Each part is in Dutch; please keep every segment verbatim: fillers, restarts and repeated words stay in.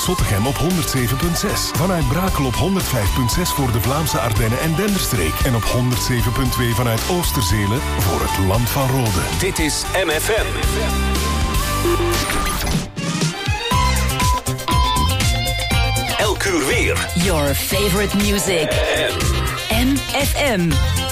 Zottegem op honderd zeven komma zes. Vanuit Brakel op honderd vijf komma zes voor de Vlaamse Ardennen en Denderstreek. En op honderd zeven komma twee vanuit Oosterzelen voor het Land van Rode. Dit is M F M. Elk uur weer. Your favorite music. M F M.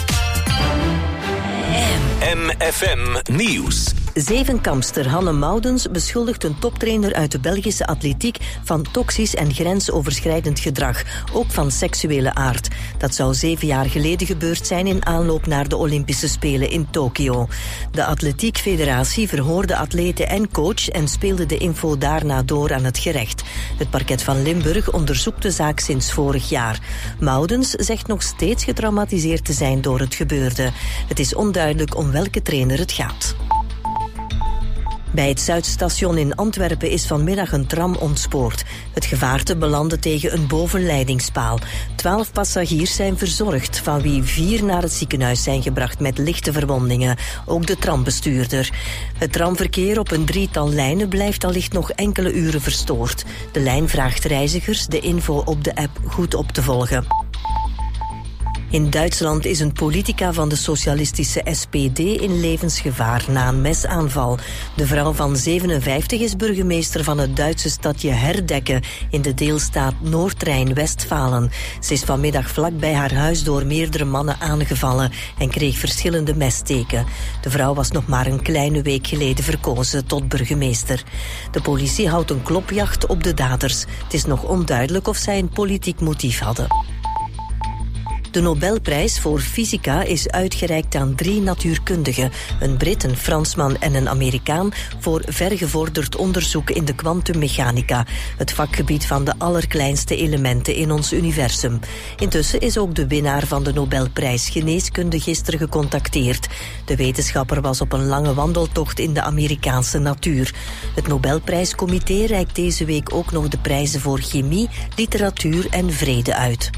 M F M Nieuws. Zevenkampster Hanne Moudens beschuldigt een toptrainer uit de Belgische atletiek van toxisch en grensoverschrijdend gedrag, ook van seksuele aard. Dat zou zeven jaar geleden gebeurd zijn in aanloop naar de Olympische Spelen in Tokio. De Atletiekfederatie verhoorde atleten en coach en speelde de info daarna door aan het gerecht. Het parket van Limburg onderzoekt de zaak sinds vorig jaar. Moudens zegt nog steeds getraumatiseerd te zijn door het gebeurde. Het is onduidelijk om welke trainer het gaat. Bij het Zuidstation in Antwerpen is vanmiddag een tram ontspoord. Het gevaarte belandde tegen een bovenleidingspaal. Twaalf passagiers zijn verzorgd, van wie vier naar het ziekenhuis zijn gebracht met lichte verwondingen. Ook de trambestuurder. Het tramverkeer op een drietal lijnen blijft allicht nog enkele uren verstoord. De lijn vraagt reizigers de info op de app goed op te volgen. In Duitsland is een politica van de socialistische S P D in levensgevaar na een mesaanval. De vrouw van zevenenvijftig is burgemeester van het Duitse stadje Herdekke in de deelstaat Noord-Rijn-Westfalen. Ze is vanmiddag vlak bij haar huis door meerdere mannen aangevallen en kreeg verschillende messteken. De vrouw was nog maar een kleine week geleden verkozen tot burgemeester. De politie houdt een klopjacht op de daders. Het is nog onduidelijk of zij een politiek motief hadden. De Nobelprijs voor fysica is uitgereikt aan drie natuurkundigen, een Brit, een Fransman en een Amerikaan, voor vergevorderd onderzoek in de kwantummechanica, het vakgebied van de allerkleinste elementen in ons universum. Intussen is ook de winnaar van de Nobelprijs geneeskunde gisteren gecontacteerd. De wetenschapper was op een lange wandeltocht in de Amerikaanse natuur. Het Nobelprijscomité reikt deze week ook nog de prijzen voor chemie, literatuur en vrede uit.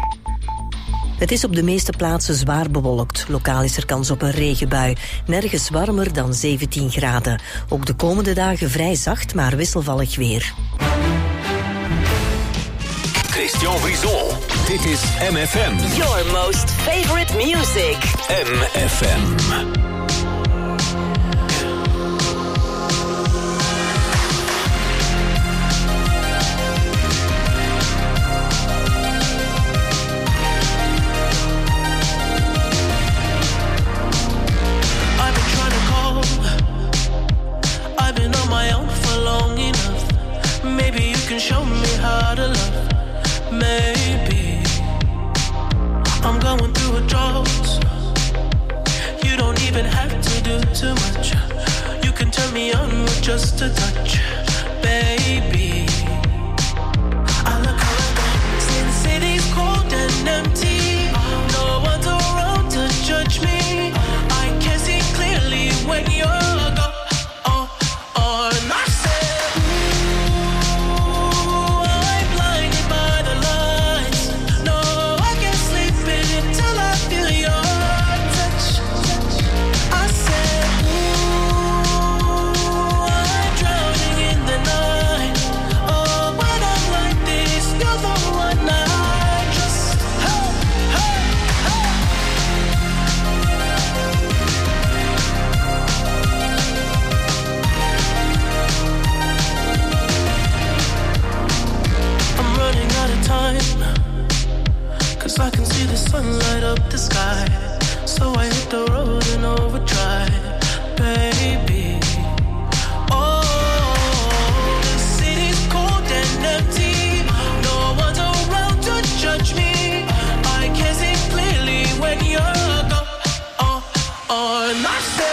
Het is op de meeste plaatsen zwaar bewolkt. Lokaal is er kans op een regenbui. Nergens warmer dan zeventien graden. Ook de komende dagen vrij zacht, maar wisselvallig weer. Christian Brison. Dit is M F M. Your most favorite music. M F M. Show me how to love. Maybe I'm going through a drought. You don't even have to do too much. You can turn me on with just a touch, baby. I look around since city's cold and empty. No one's around to judge me. I can see clearly when you're gone. Oh, oh, and I say. I can see the sun light up the sky, so I hit the road in overdrive, baby. Oh, the city's cold and empty. No one's around to judge me. I can see clearly when you're gone. Oh, oh, and I said.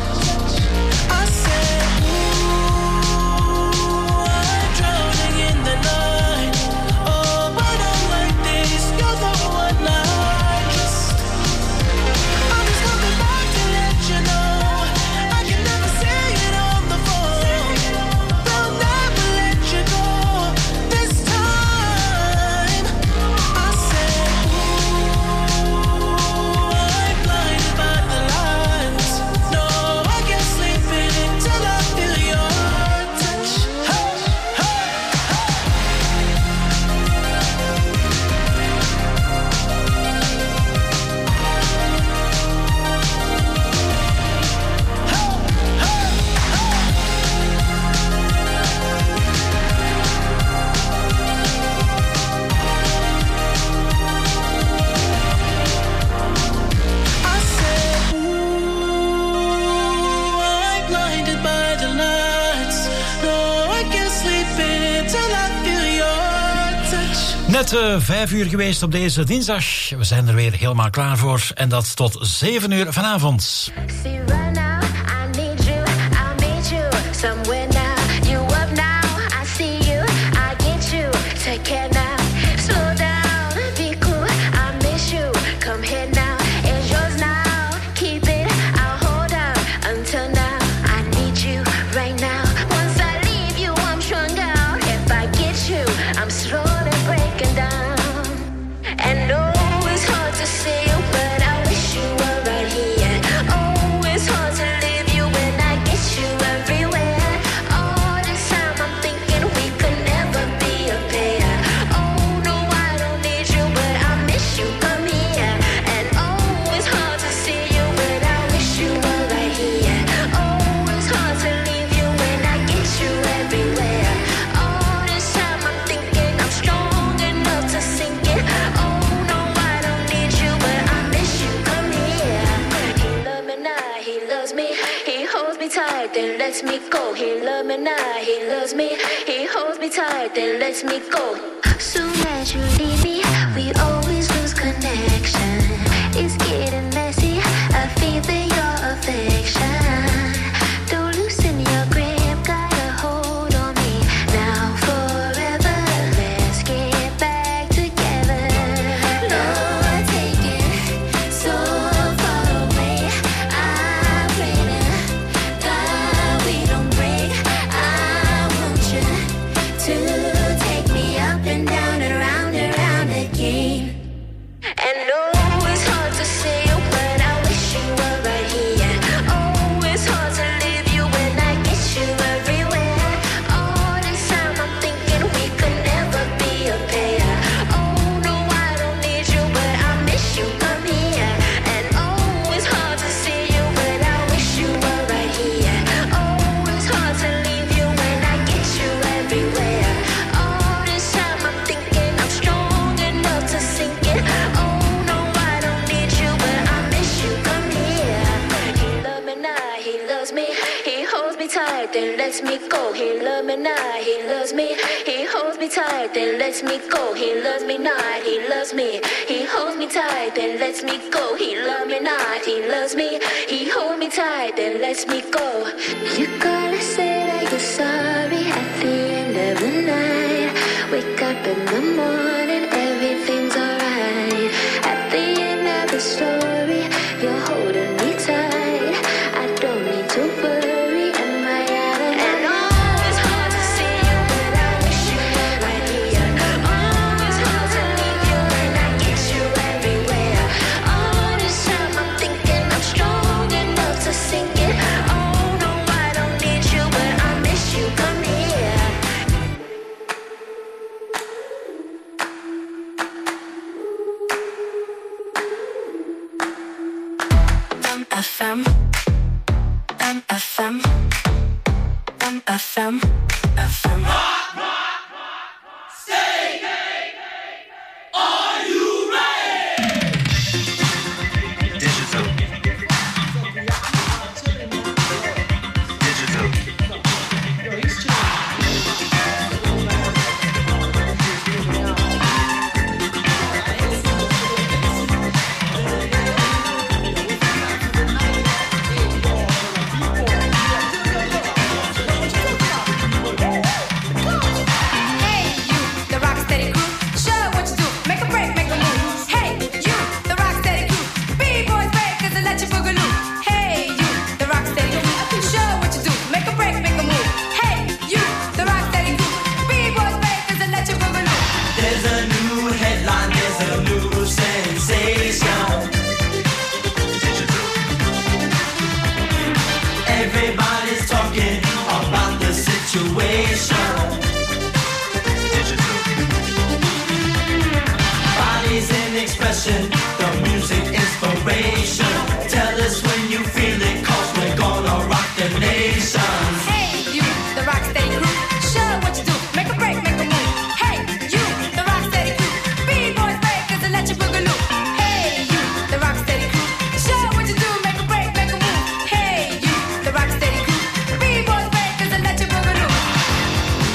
In the Net uh, vijf uur geweest op deze dinsdag. We zijn er weer helemaal klaar voor. En dat tot zeven uur vanavond. Then lets me go. He loves me now, he loves me. He holds me tight, then lets me go. Soon as you leave me, we always lose connection. It's getting messy, I feel your affection. Don't loosen your grip, got a hold on me. Now forever, let's get back together. Lord, take it so far away. I pray to God we don't break. I want you to take me up and down and round and round again. And no, it's hard to say, but I wish you were right here. Oh, it's hard to leave you when I get you everywhere. All this time I'm thinking we could never be a pair. Oh, no, I don't need you, but I miss you, come here. And oh, it's hard to see you, but I wish you were right here. Oh, it's hard to leave you when I get you everywhere. All this time I'm thinking I'm strong enough to sink it. Oh, no, I don't need you, but I miss you, come here. He loves me now, he loves me. He holds me tight, then lets me go. He loves me now, he loves me. He holds me tight, then lets me go. He loves me not, he loves me. He holds me tight, then lets me go. He loves me not, he loves me. He holds me tight, then lets me go. You gotta say that you're sorry at the end of the night. Wake up in the morning, everything's alright. At the end of the story, you're holding me tight. I don't need to worry, am I out of and oh, it's hard to see you, but I wish you were right here. Oh, it's hard to leave you when I get you everywhere. All this time I'm thinking I'm strong enough to sink it. Oh, no, I don't need you, but I miss you, come here. M F M, M F M, M F M, F M. Digital. Digital. The music inspiration. Tell us when you feel it, cause we're gonna rock the nation. Hey, you, the Rocksteady crew, show what you do. Make a break, make a move. Hey, you, the Rocksteady crew, B-boys breakers and let you boogaloo. Hey, you, the Rocksteady crew, show what you do. Make a break, make a move. Hey, you, the Rocksteady crew, B-boys breakers and let you boogaloo.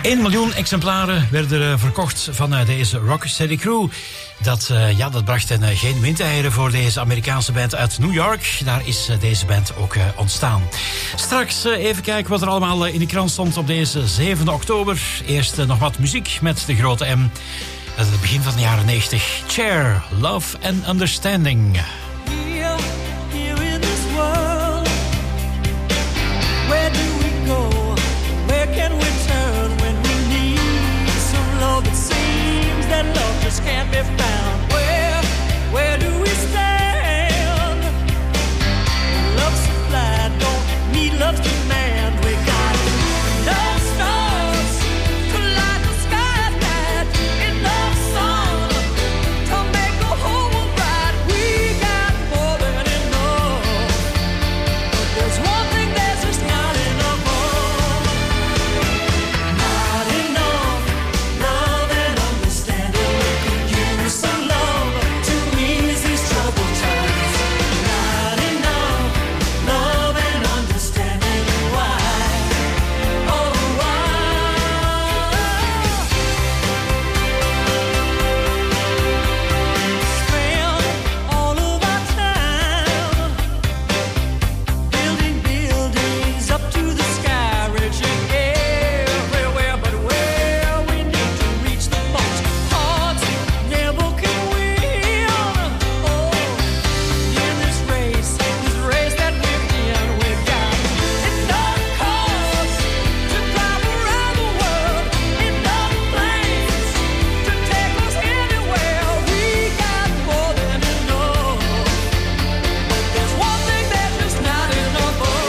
één miljoen exemplaren werden verkocht van deze Rocksteady Crew. Dat, uh, ja, dat bracht een, uh, geen windeieren voor deze Amerikaanse band uit New York. Daar is uh, deze band ook uh, ontstaan. Straks uh, even kijken wat er allemaal uh, in de krant stond op deze zevende oktober. Eerst uh, nog wat muziek met de grote M. Dat is het begin van de jaren negentig. Cher, Love and Understanding. Here, here in this world, where do we go? Where can we turn when we need some love? It seems that love just can't be found. Where, where do we stand? Love's supply, don't need love's demand. We got enough stars to light the sky at night, enough sun to make the whole world bright. We got more than enough, but there's one thing that's just not enough of. Not enough love and understanding. We could use some love to ease these troubled times. Not enough love and understanding. Why? Oh, why? Spend all of our time building buildings up to the sky, reaching everywhere, but where we need to reach the most hearts never can win. Oh, in this race, this race that we're in, we've got enough cars to drive around the world, enough planes to take us anywhere. We got more than enough, but there's one thing that's just not enough of.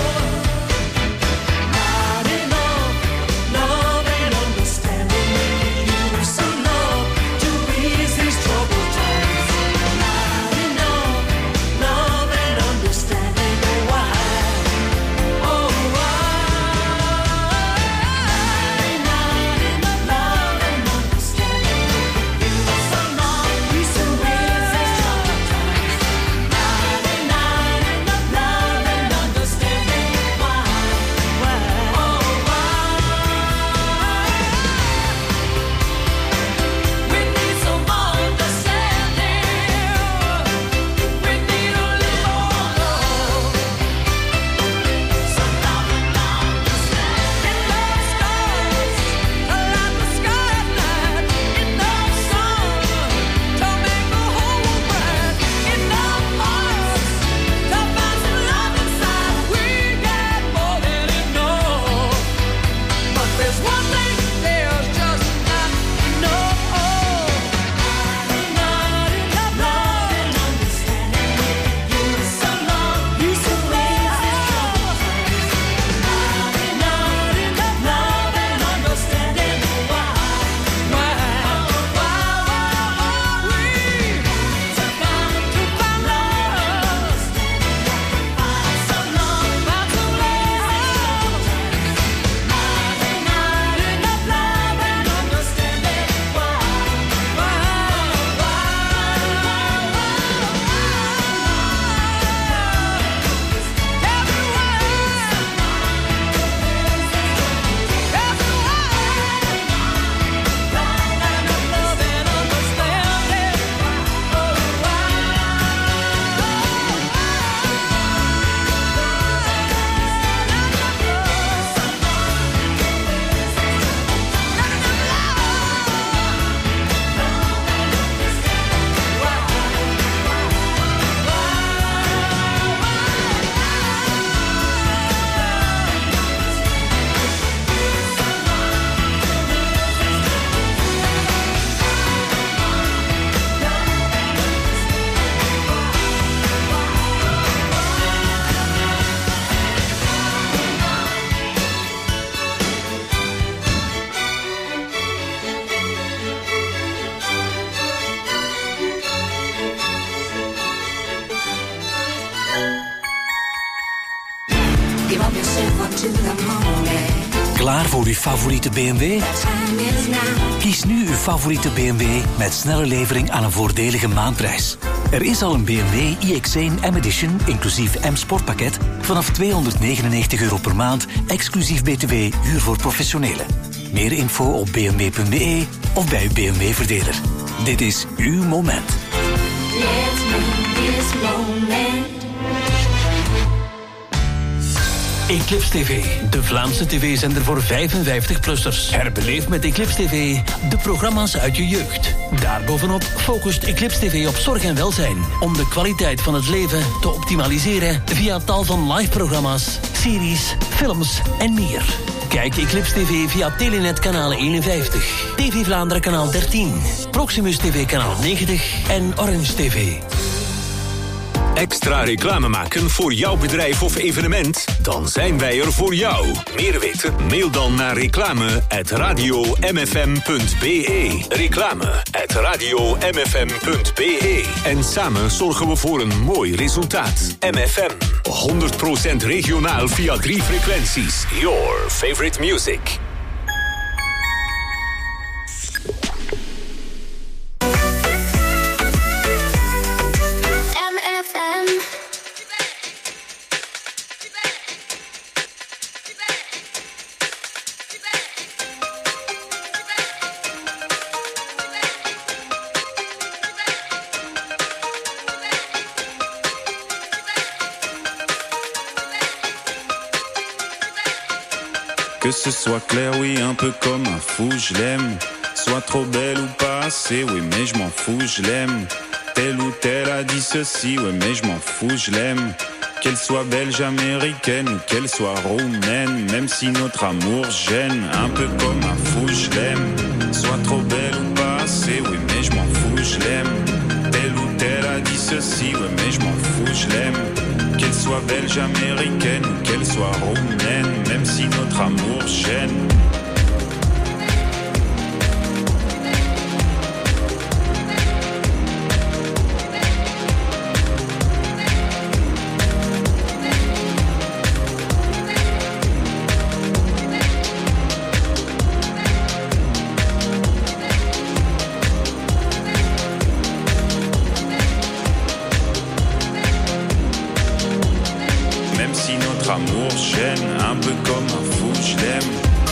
Not enough love and understanding. We could use some love to ease these troubled times. Not enough love and understanding. Why? Oh, why? Not enough love and understanding. We could use some love to ease these troubled times. Not enough love and understanding. Why? Why? Oh, why? We need some understanding. We need a little more love. Some love and understanding. Enough stars to light the sky at night. Enough sun to make the whole world bright. Enough hearts to find some love inside. We got more than enough, but there's one thing there's just not enough of. Not enough love and understanding. We could use some love, use some love. Not enough love and understanding. Why? Why? Why? We to find to find love, find some love, find some love. Not enough love and understanding. Why? Why? Give up yourself up to the moment. Klaar voor uw favoriete B M W? Time is now. Kies nu uw favoriete B M W met snelle levering aan een voordelige maandprijs. Er is al een B M W i X één M Edition, inclusief M-Sportpakket, vanaf tweehonderdnegenennegentig euro per maand, exclusief B T W, huur voor professionelen. Meer info op b m w punt b e of bij uw B M W-verdeler. Dit is uw moment. Let's make this moment. Eclipse T V, de Vlaamse tv-zender voor vijfenvijftig-plussers. Herbeleef met Eclipse T V de programma's uit je jeugd. Daarbovenop focust Eclipse T V op zorg en welzijn, om de kwaliteit van het leven te optimaliseren via tal van live-programma's, series, films en meer. Kijk Eclipse T V via Telenet kanaal eenenvijftig, T V Vlaanderen kanaal dertien, Proximus T V kanaal negentig en Orange T V. Extra reclame maken voor jouw bedrijf of evenement? Dan zijn wij er voor jou. Meer weten? Mail dan naar reclame at radio m f m punt b e. Reclame at radio m f m punt b e. En samen zorgen we voor een mooi resultaat. M F M, honderd procent regionaal via drie frequenties. Your favorite music. Que ce soit clair, oui, un peu comme un fou, je l'aime. Soit trop belle ou pas assez, oui, mais je m'en fous, je l'aime. Telle ou telle a dit ceci, oui, mais je m'en fous, je l'aime. Qu'elle soit belge, américaine ou qu'elle soit roumaine, même si notre amour gêne, un peu comme un fou, je l'aime. Soit trop belle ou pas assez, oui, mais je m'en fous, je l'aime. Telle ou telle a dit ceci, oui, mais je m'en fous, je l'aime. Qu'elle soit belge, américaine ou qu'elle soit roumaine, même si notre amour gêne. Amour gêne, un peu comme un fou, je l'aime.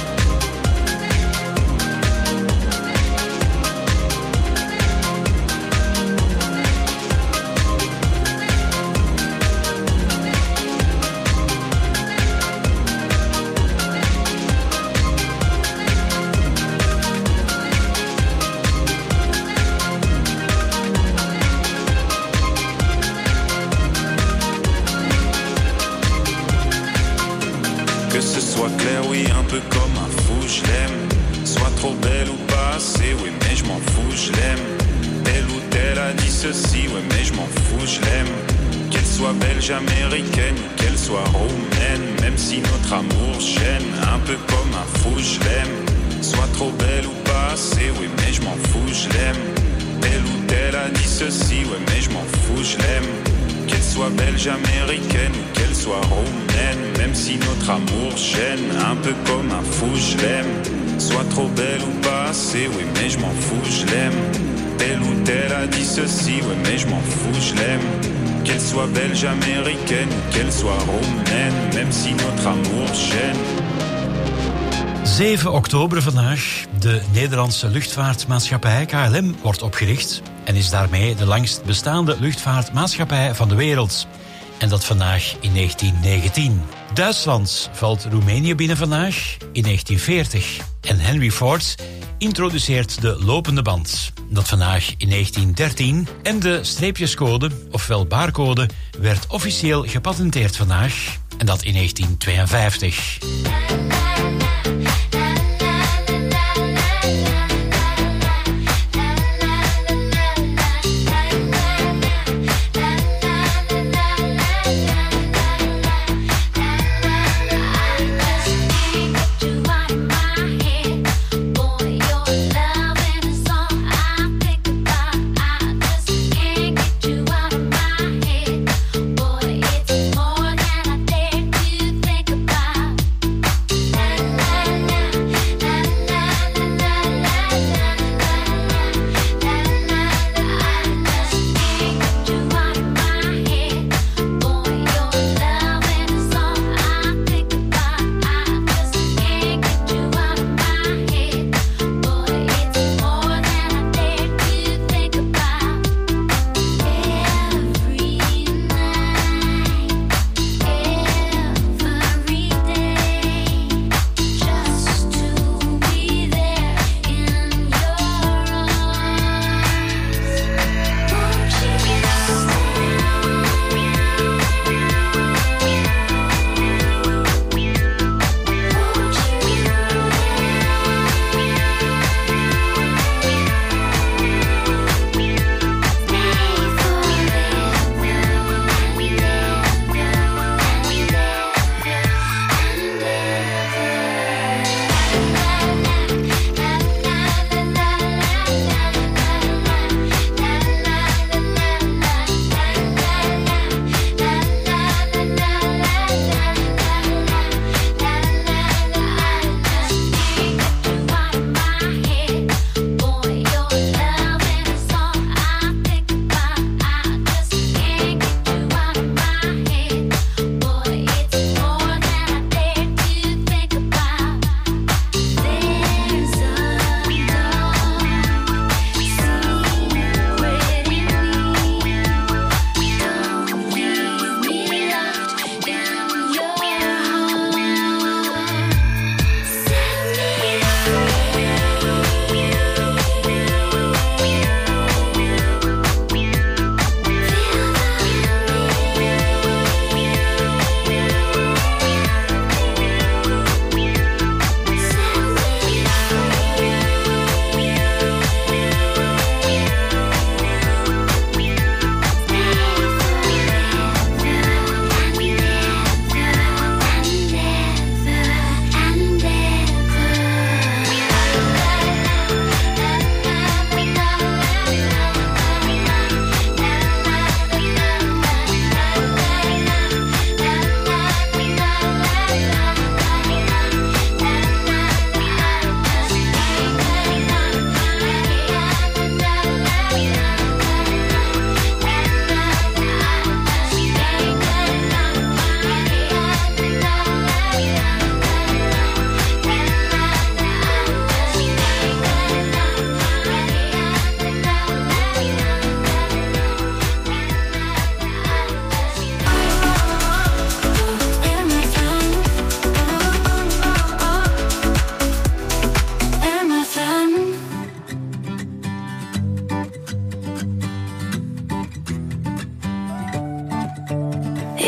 Que ce soit clair, oui, un peu comme un fou, je l'aime. Soit trop belle ou pas assez, oui, mais je m'en fous, je l'aime. Telle ou telle a dit ceci, oui, mais je m'en fous, je l'aime. Qu'elle soit belge, américaine ou qu'elle soit roumaine, même si notre amour gêne, un peu comme un fou, je l'aime. Soit trop belle ou pas assez, oui, mais je m'en fous, je l'aime. Telle ou telle a dit ceci, oui, mais je m'en fous, je l'aime. Qu'elle soit belge, américaine ou qu'elle soit roumaine, même si notre amour gêne, un peu comme un fou, je l'aime. Soit trop belle ou pas assez, oui, mais je m'en fous, je l'aime. Telle ou telle a dit ceci, oui, mais je m'en fous, je l'aime. Qu'elle soit belge, américaine ou qu'elle soit roumaine, même si notre amour gêne. zeven oktober vandaag. De Nederlandse luchtvaartmaatschappij K L M wordt opgericht en is daarmee de langst bestaande luchtvaartmaatschappij van de wereld. En dat vandaag in negentien negentien. Duitsland valt Roemenië binnen vandaag in negentien veertig. En Henry Ford introduceert de lopende band. Dat vandaag in negentien dertien. En de streepjescode, ofwel barcode, werd officieel gepatenteerd vandaag. En dat in negentien tweeënvijftig. Boy, it's more than I dare to think about.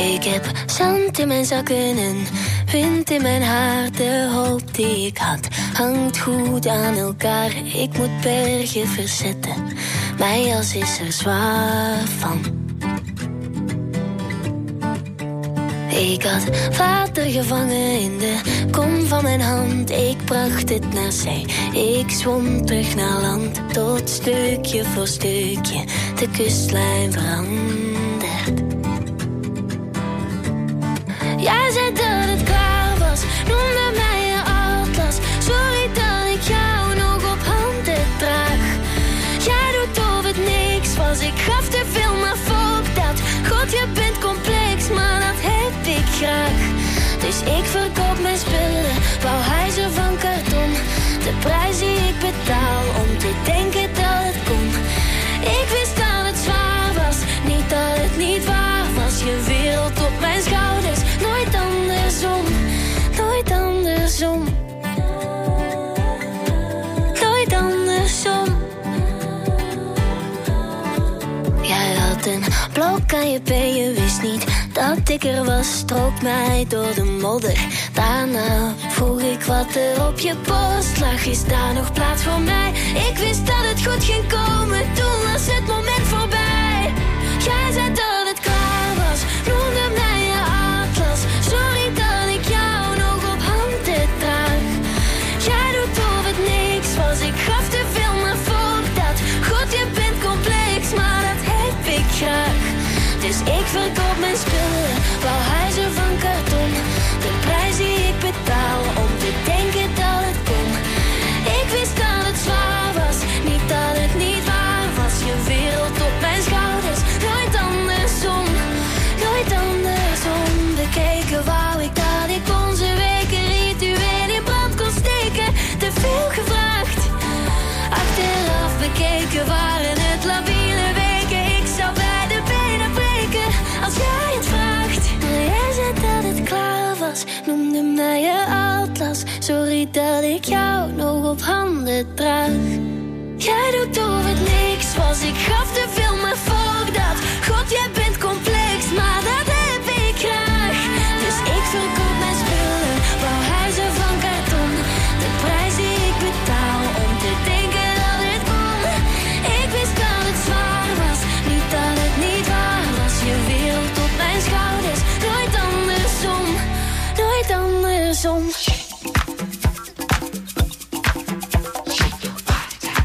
Ik heb zand in mijn zakken en wind in mijn haar. De hoop die ik had hangt goed aan elkaar. Ik moet bergen verzetten, mijn jas is er zwaar van. Ik had water gevangen in de kom van mijn hand. Ik bracht het naar zee, ik zwom terug naar land. Tot stukje voor stukje de kustlijn verandert. Jij zei dat het klaar was, noemde mij je atlas. Sorry dat ik jou nog op handen draag. Jij doet of het niks was, ik gaf te veel, maar fuck dat. God, je bent complex, maar dat heb ik graag. Dus ik verkoop mijn spullen, bouw huizen van karton. De prijs die ik betaal om te denken dat het kon. Ik wist dat het zwaar was, niet dat het niet waar was. Je wereld op mijn schouders, nooit andersom, nooit andersom. Nooit andersom. Jij had een blok aan je been, je wist niet dat ik er was. Strook mij door de modder, daarna vroeg ik wat er op je post lag. Is daar nog plaats voor mij? Ik wist dat het goed ging komen, toen was het moment voorbij. Jij zei dat het klaar was, noemde mij je atlas. Sorry dat ik jou nog op handen draag. Jij doet of het niks was, ik gaf te veel, maar fuck dat. God, je bent complex, maar dat heb ik graag. Dus ik verkoop mijn spullen, bouw huizen van karton. De prijs die ik betaal om te denken dat het kon. Ik wist dat het zwaar was, niet dat het niet waar was. Je wereld op mijn schouders, nooit andersom, nooit andersom. Bekeken wou ik dat ik onze weken ritueel in brand kon steken. Te veel gevraagd, achteraf bekeken waren het labiele weken. Ik zou bij de benen breken als jij het vraagt. Maar jij zei dat het klaar was, noemde mij je atlas. Sorry dat ik jou nog op handen draag. Jij doet of het niks was, ik gaf te veel, maar fuck dat. God, jij bent complex, maar dat heb ik graag. Dus ik verkoop mijn spullen, bouw huizen van karton. De prijs die ik betaal om te denken dat het kon. Ik wist dat het zwaar was, niet dat het niet waar was. Je wereld op mijn schouders, nooit andersom, nooit andersom.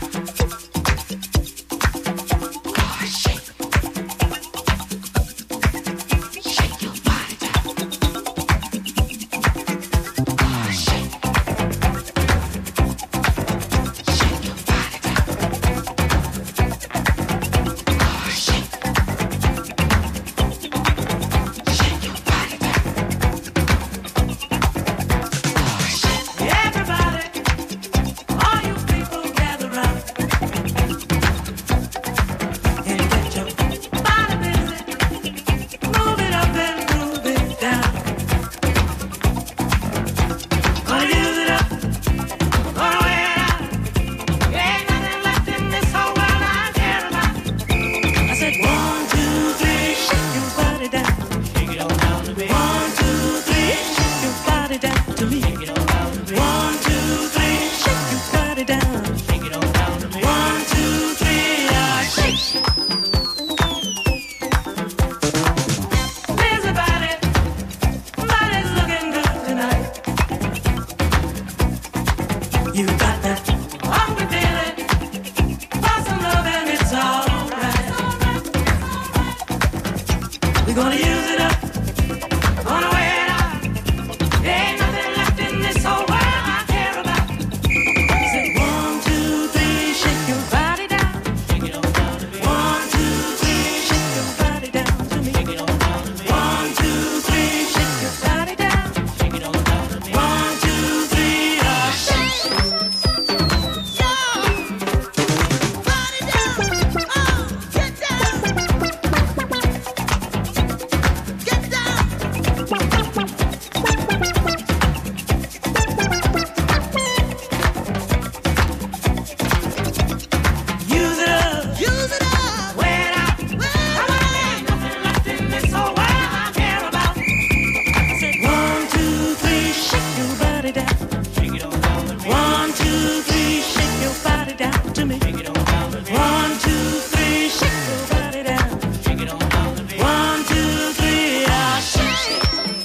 to me. One, two, three, shake your body down. One, two, three, ah, shake, shake.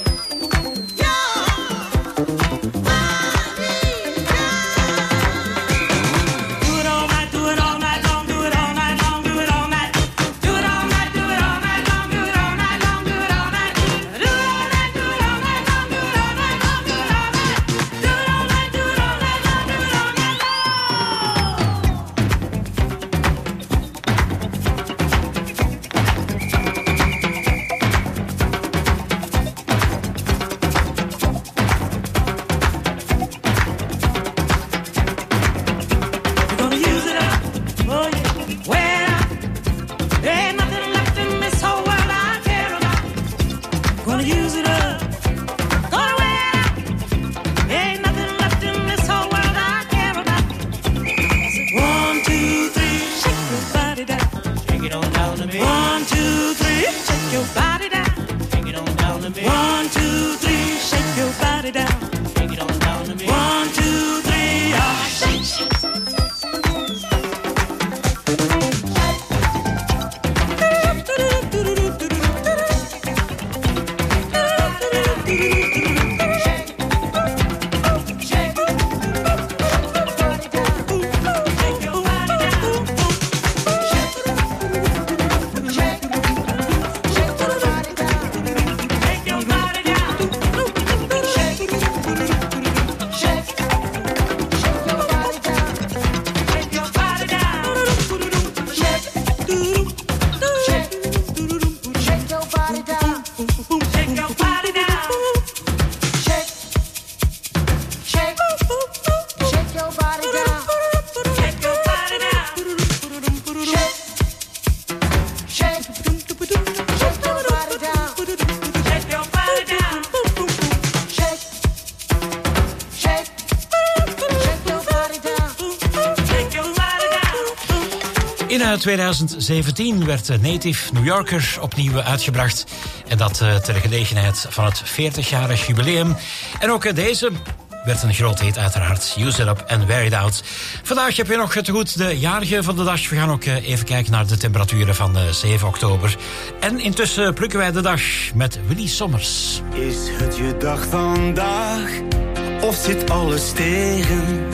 In twintig zeventien werd Native New Yorker opnieuw uitgebracht. En dat uh, ter gelegenheid van het veertigjarig jubileum. En ook uh, deze werd een groot hit uiteraard. Use It Up and Wear It Out. Vandaag heb je nog te goed de jarige van de dag. We gaan ook uh, even kijken naar de temperaturen van uh, zeven oktober. En intussen plukken wij de dag met Willy Sommers. Is het je dag vandaag? Of zit alles tegen?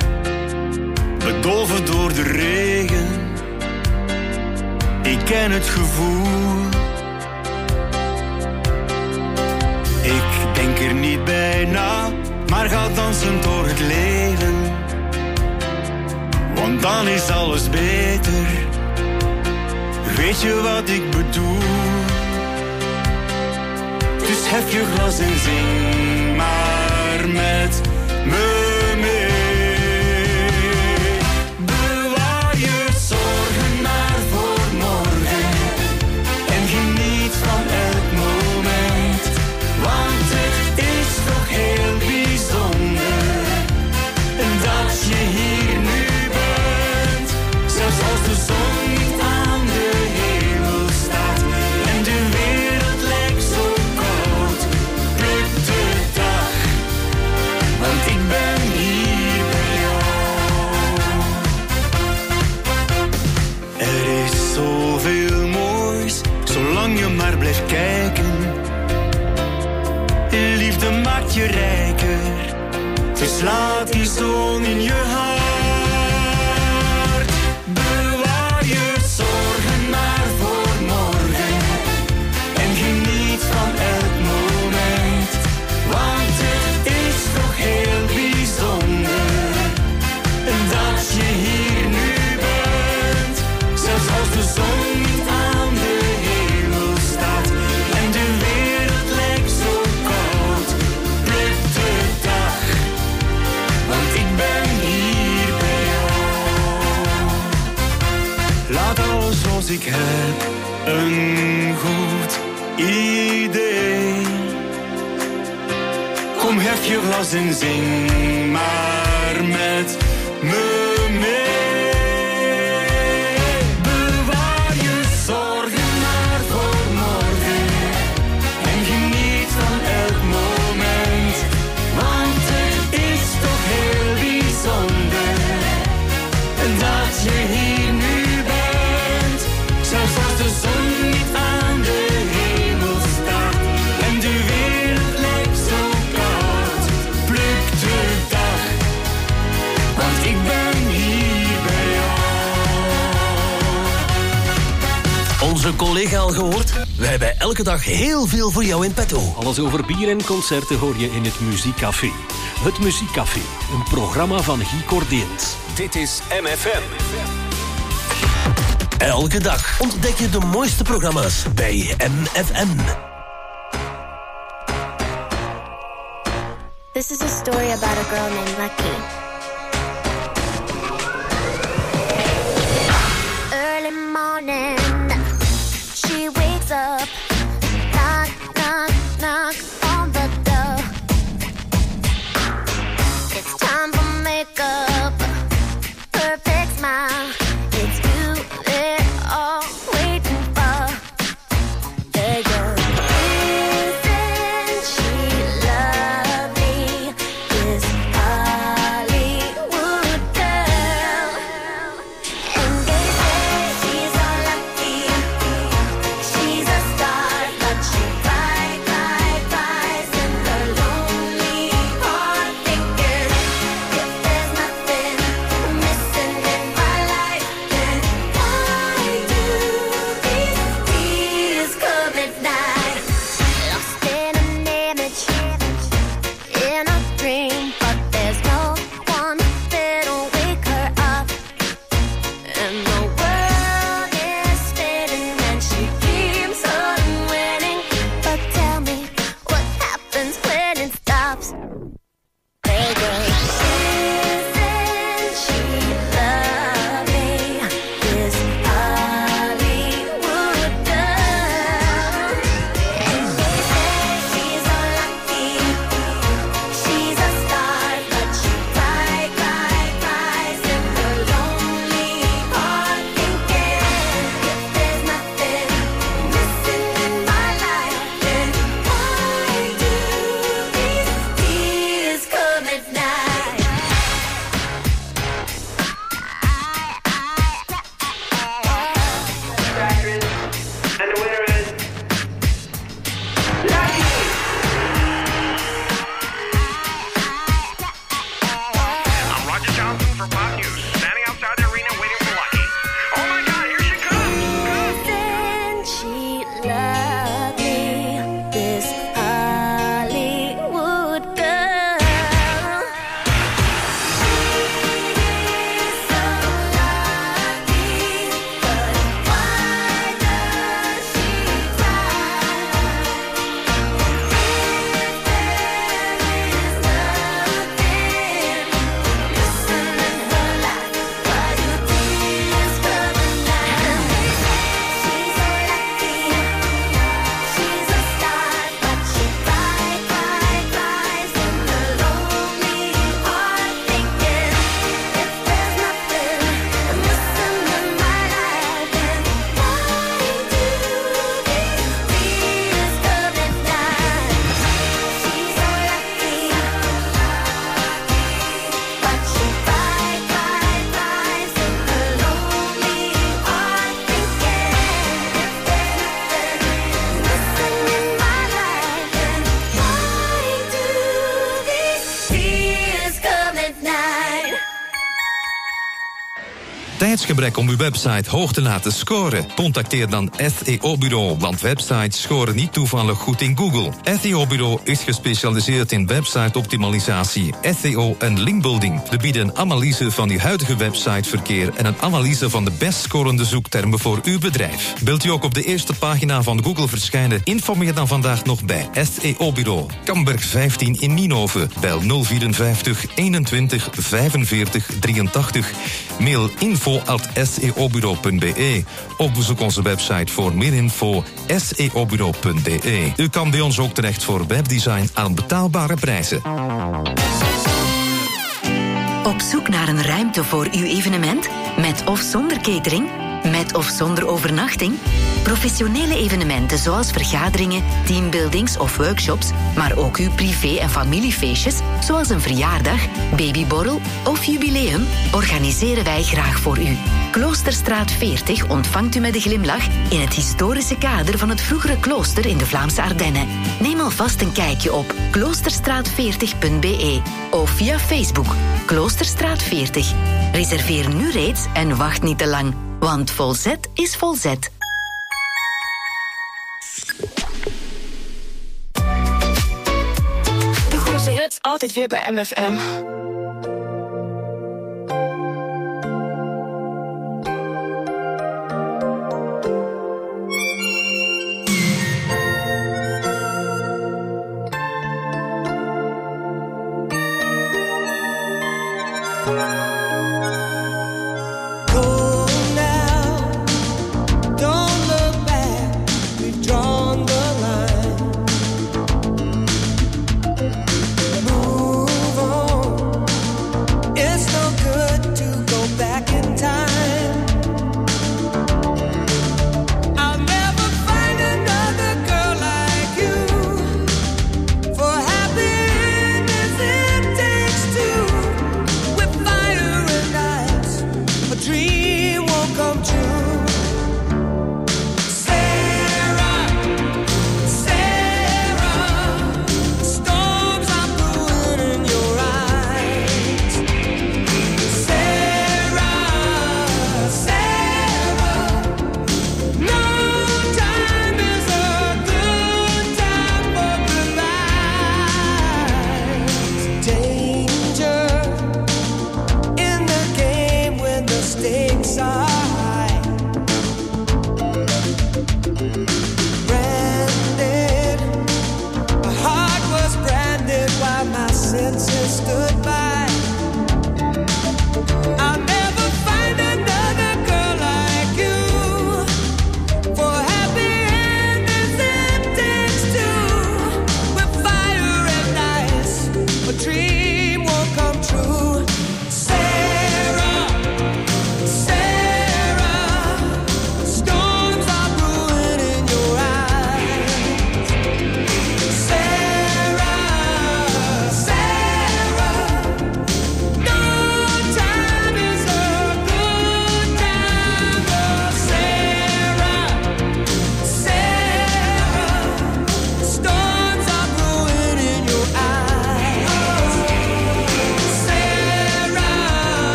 Bedolven door de regen. Ik ken het gevoel. Ik denk er niet bij na, maar ga dansen door het leven. Want dan is alles beter. Weet je wat ik bedoel? Dus hef je glas en zing maar met me mee. Bewaar je zorgen maar voor morgen en geniet van elk moment. Want het is toch heel bijzonder dat je hier nu bent. Zelfs als de zon niet aan de hemel staat en de wereld lijkt zo koud, pluk de dag, want ik ben hier bij jou. Er is zoveel moois, zolang je maar blijft kijken. Liefde maakt je rijker, dus laat die zon in je hart. Bewaar je zorgen maar voor morgen en geniet van elk moment. Want het is toch heel bijzonder dat je hier nu bent. Zelfs als de zon niet aan de hemel staat en de wereld lijkt zo koud, pluk de dag, want ik ben hier bij jou. Laat alles zoals ik heb een goed idee. Kom, hef je glas en zing maar met me mee. Bewaar je zorgen maar voor morgen en geniet van elk moment. Want het is toch heel bijzonder dat je hier nu bent. Zelfs als de zon niet aan de hemel staat en de wereld lijkt zo koud, pluk de dag, want ik ben hier bij jou. Onze collega al gehoord? Wij hebben elke dag heel veel voor jou in petto. Alles over bier en concerten hoor je in het Muziekcafé. Het Muziekcafé, een programma van Guy Cordeens. Dit is M F M. Elke dag ontdek je de mooiste programma's bij M F M. This is a story about a girl named Lucky. Early morning, she wakes up, knock, knock, knock on the door. It's time for makeup, perfect smile. It's you they're all waiting for. There you go. Isn't she lovely? This Hollywood girl. And they say she's all lucky. She's a star, but she cry, cry, cries in the lonely heart, thinking if there's nothing missing in my life, then why do these tears come at night? Lost in an image, in a dream, but there's no one that'll wake her up. And the world is spinning and she keeps on winning. But tell me, what happens when it stops? There goes. Isn't she lovely? This Hollywood girl. And they say she's all lucky. She's a star, but she cry, cry, cries in her lonely heart, thinking if there's nothing missing in my life, then why do these tears come at night? And the winner is Lucky. I'm Roger Johnson for Pop News, standing outside the arena waiting for Lucky. Oh my God, here she comes! Isn't she lovely? This Hollywood girl. She's so lucky, but why does she cry? If there is nothing missing in her life, why do tears come at night? She's so lucky, she's a star, but she cry, cry, cries in her lonely heart, thinking if there's nothing missing in my life, then why do these tears come at night? She's so lucky, but she cry, cry, cries in her lonely heart, thinking if there's nothing missing in my life, then why do these tears come at night? Tijdsgebrek om uw website hoog te laten scoren? Contacteer dan S E O-bureau, want websites scoren niet toevallig goed in Google. S E O-bureau is gespecialiseerd in website-optimalisatie, S E O en linkbuilding. We bieden een analyse van uw huidige websiteverkeer en een analyse van de best scorende zoektermen voor uw bedrijf. Wilt u ook op de eerste pagina van Google verschijnen? Informeer dan vandaag nog bij S E O-bureau. Kamberg vijftien in Nienhoven. Bel nul vierenvijftig eenentwintig vijfenveertig drieëntachtig. Mail info at s e o bureau punt b e. Of bezoek onze website voor meer info s e o bureau punt b e. U kan bij ons ook terecht voor webdesign aan betaalbare prijzen. Op zoek naar een ruimte voor uw evenement? Met of zonder catering? Met met of zonder overnachting? Professionele evenementen zoals vergaderingen, teambuildings of workshops, maar ook uw privé- en familiefeestjes, zoals een verjaardag, babyborrel of jubileum, organiseren wij graag voor u. Kloosterstraat veertig ontvangt u met een glimlach in het historische kader van het vroegere klooster in de Vlaamse Ardennen. Neem alvast een kijkje op kloosterstraat veertig punt b e of via Facebook Kloosterstraat veertig. Reserveer nu reeds en wacht niet te lang, want Volzet is Volzet. De grootste hits altijd weer bij M F M. Dream won't come true. Sarah, Sarah.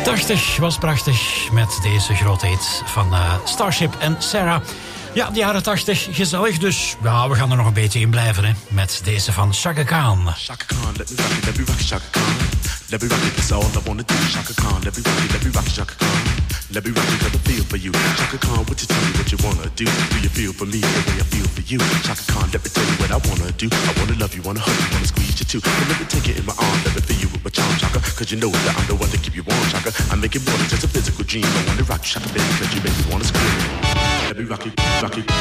tachtig was prachtig met deze grote hit van uh, Starship en Sarah. Ja, de jaren tachtig, gezellig dus. Ja, we gaan er nog een beetje in blijven, hè. Met deze van Chaka Khan. Chaka Khan, let me rock it, let me rock it, Chaka Khan. Let me rock it, that's all I wanna do. Chaka Khan, let me rock it, let me rock it, Chaka Khan. Let me rock it, got a feel for you. Chaka Khan, what you tell me what you wanna do? Do you feel for me the way I feel for you? Chaka Khan, let me tell you what I wanna do. I wanna love you, wanna hug you, wanna squeeze you too. But let me take it in my arms, let me feel you with my charm, Chaka. Cause you know that I'm the one to keep you warm, Chaka. I make it more than just a physical dream. I wanna rock you, Chaka, baby, cause you make me wanna scream. Let me rock it, rock it.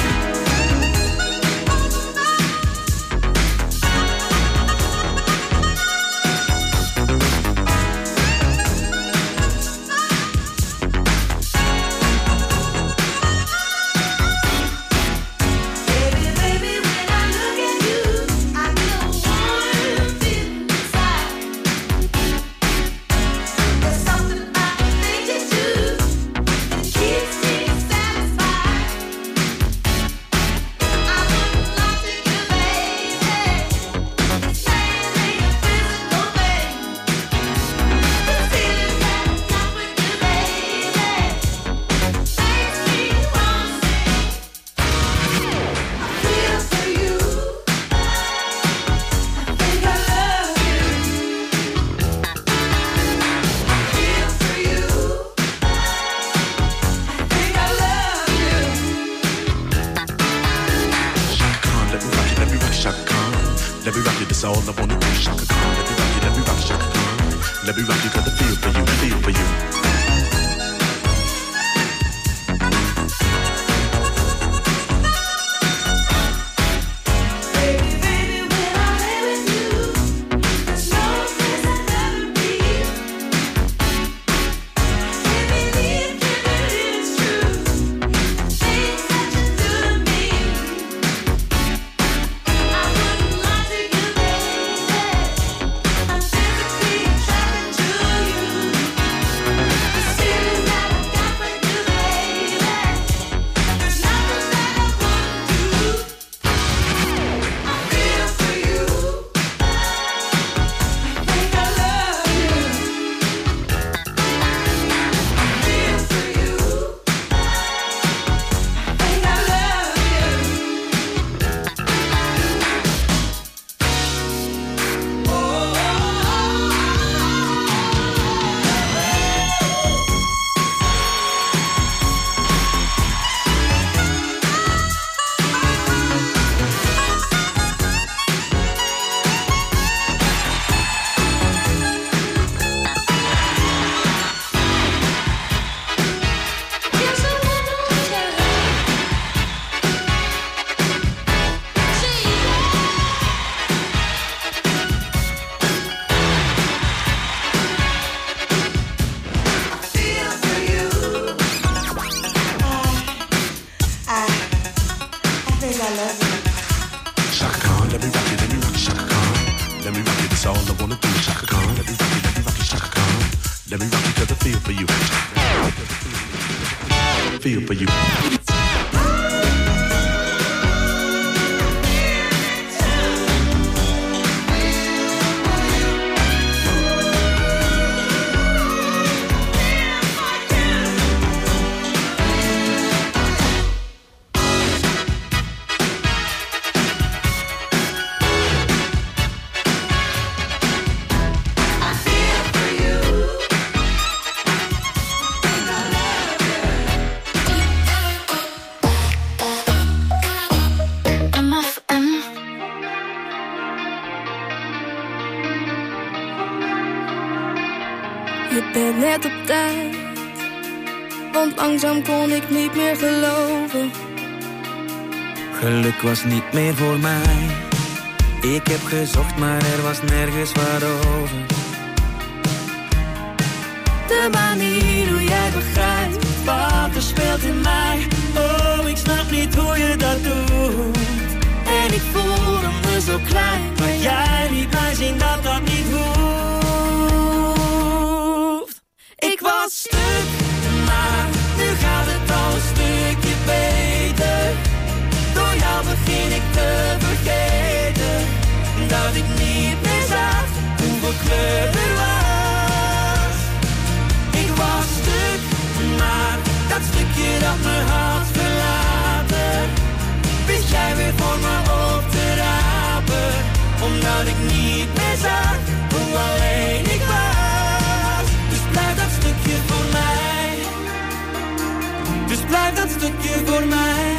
Net op tijd, want langzaam kon ik niet meer geloven. Geluk was niet meer voor mij. Ik heb gezocht, maar er was nergens wat over. De manier hoe jij begrijpt wat er speelt in mij. Oh, ik snap niet hoe je dat doet. En ik voelde me zo klein, maar jij liet mij zien dat dat niet hoeft. Ik was stuk, maar nu gaat het al een stukje beter. Door jou begin ik te vergeten dat ik niet meer zag hoeveel kleur er was. voor mij.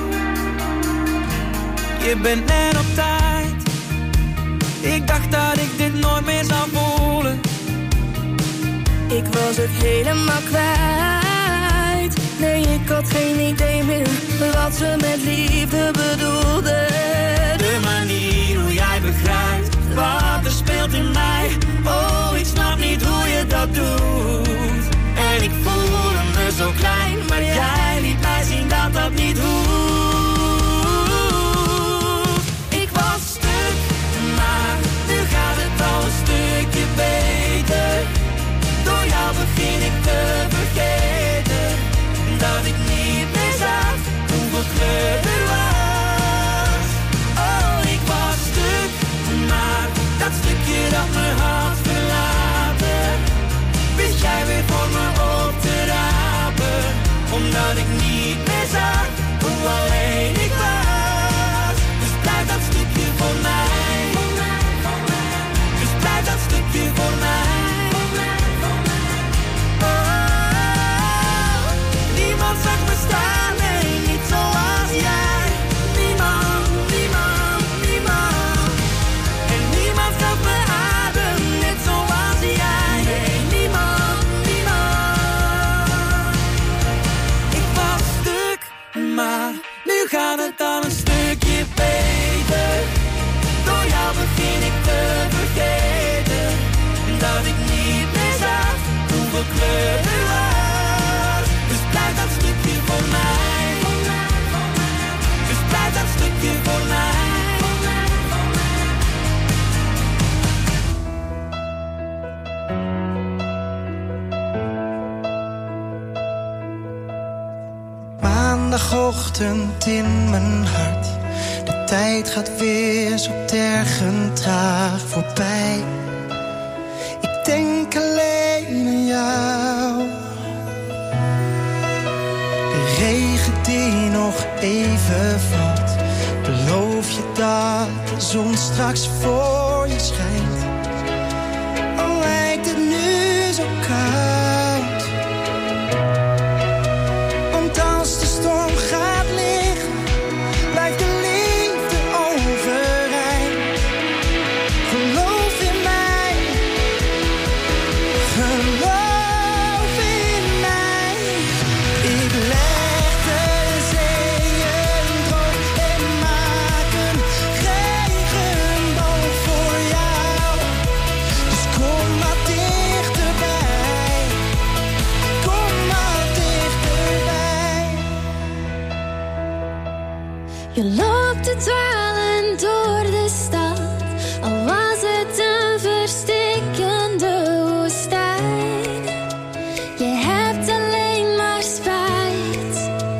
Je bent net op tijd. Ik dacht dat ik dit nooit meer zou voelen. Ik was het helemaal kwijt. Nee, ik had geen idee meer wat ze met liefde bedoelde. De manier hoe jij begrijpt wat er speelt in mij. Oh, ik snap niet hoe je dat doet. En ik voelde me zo klein, maar jij liet mij zien dat dat niet hoeft. Ik was stuk, maar nu gaat het al een stukje beter. Door jou begin ik te vergeten dat ik niet meer zag hoeveel kleur er was. Oh, ik was stuk, maar dat stukje dat me had verlaten, wist jij weer voor me op te rapen. Omdat ik niet meer zag hoe alleen ik was. Dus blijf dat stukje voor mij. Dus blijf dat stukje voor mij. Niemand zag me staan, nee, niet zoals jij. Niemand, niemand, niemand. En niemand zag me adem, net zoals jij. Nee, niemand, niemand. Ik was stuk, maar nu gaat het al een stukje beter. Door jou begin ik te vergeten dat ik niet meer zag hoeveel kleur er was. Blijf dat stukje voor mij. Dus blijf dat stukje voor mij. Maandagochtend in mijn hart. De tijd gaat weer zo tergend traag voorbij. Ik denk alleen aan jou. De regen die nog even valt. Beloof je dat de zon straks voor je schijnt. Al lijkt het nu zo koud. Want als de storm gaat liggen, blijft de liefde overeind. Geloof in mij. Geloof in mij. Ik leg de zeeën droog en maak een regenboog voor jou. Dus kom maar dichterbij. Kom maar dichterbij. Je loopt te dwalen door de stad, al was het een verstikkende woestijn. Je hebt alleen maar spijt.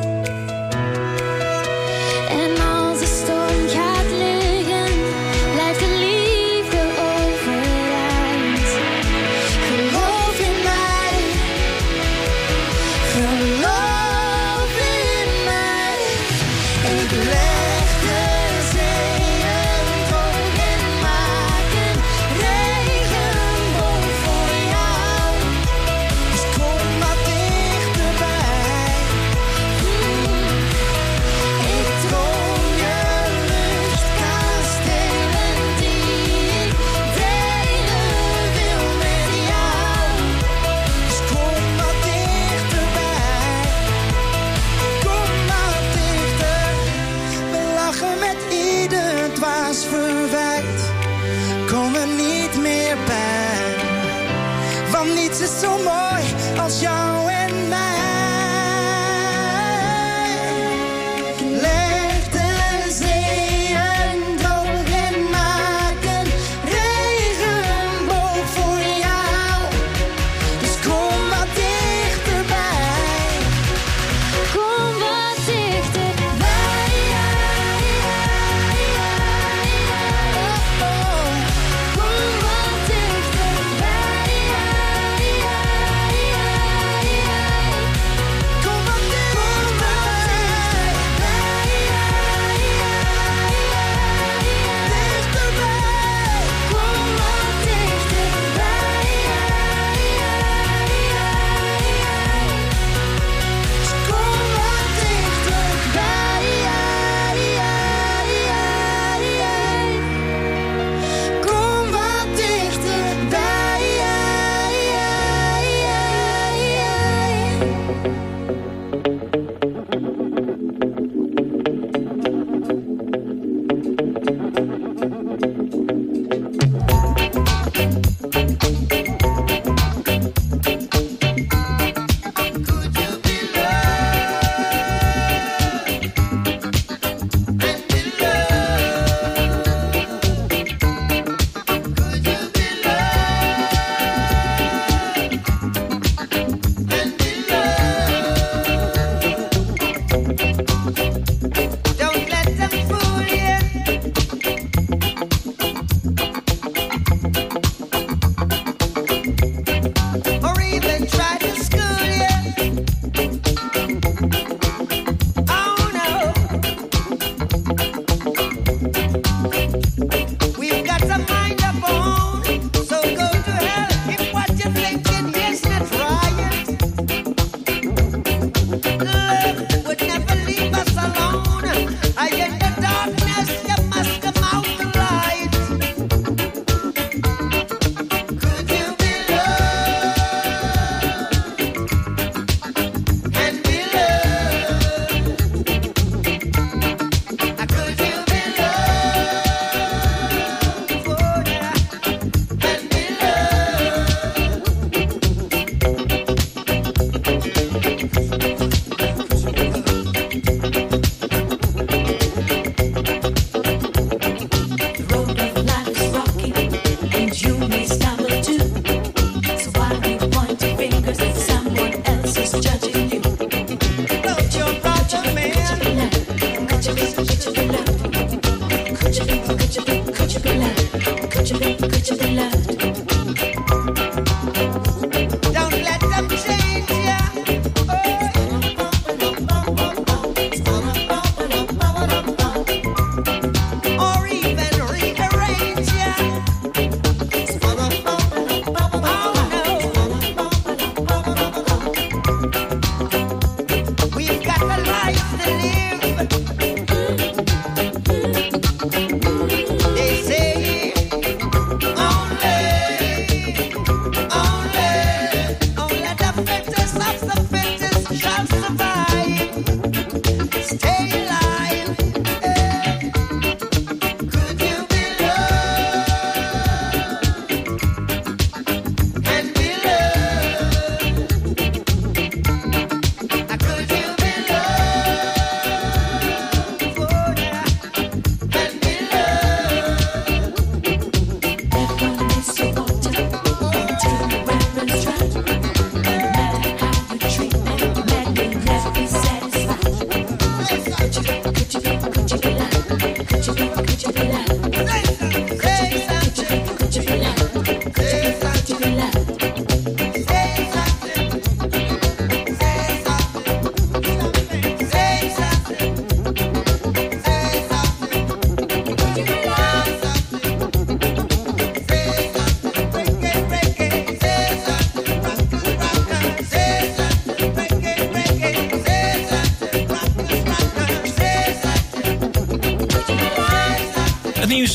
En als de storm gaat liggen, blijft de liefde overeind. Geloof in mij. Geloof in mij. Ik leg de zeeën droog en maak een regenboog voor jou. Dus kom maar dichterbij. Ik droom je luchtkastelen die ik delen wil met jou. Dus kom maar dichterbij. Kom maar dichter. We lachen met ieder dwaas verwijt. Kom er niet meer bij. Want niets is zo mooi als jou en mij. Leg de zeeën droog en maak een regenboog voor jou. Dus kom wat dichterbij. Kom wat dichterbij. Oh, oh. Kom wat dichterbij.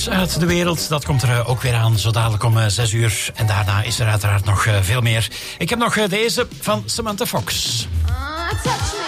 nieuws uit de wereld. Dat komt er uh, ook weer aan, zo dadelijk om uh, zes uur. En daarna is er uiteraard nog uh, veel meer. Ik heb nog uh, deze van Samantha Fox. Uh, touch